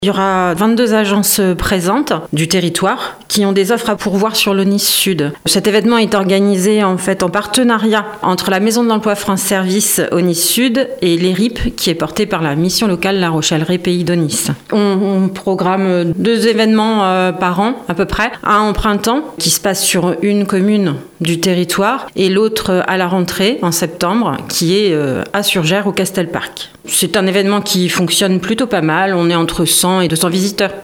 Il y aura 22 agences présentes du territoire qui ont des offres à pourvoir sur le Nice Sud. Cet événement est organisé en partenariat entre la Maison de l'Emploi France Service au Nice Sud et l'ERIP qui est porté par la mission locale La Rochellerie Pays de Nice. On programme 2 événements par an à peu près. Un en printemps qui se passe sur une commune du territoire et l'autre à la rentrée en septembre qui est à Surgères au Castelparc. C'est un événement qui fonctionne plutôt pas mal. On est entre 100 et 200 visiteurs.